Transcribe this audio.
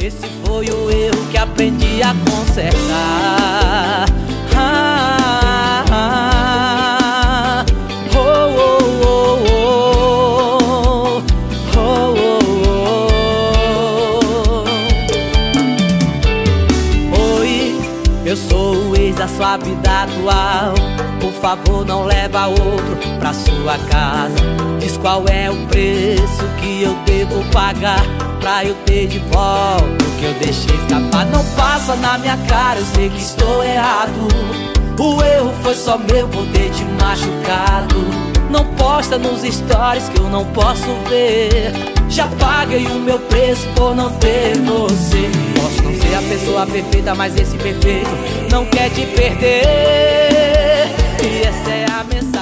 Esse foi o erro que aprendi a consertar. Oi, eu sou o ex da sua vida atual. Por favor, não leva outro pra sua casa. Diz qual é o preço que eu devo pagar pra eu ter de volta o que eu deixei escapar. Não passa na minha cara, eu sei que estou errado. O erro foi só meu por ter te machucado. Não posta nos stories que eu não posso ver. Já paguei o meu preço por não ter você. Posso não ser a pessoa perfeita, mas esse perfeito não quer te perder. E essa é a mensagem.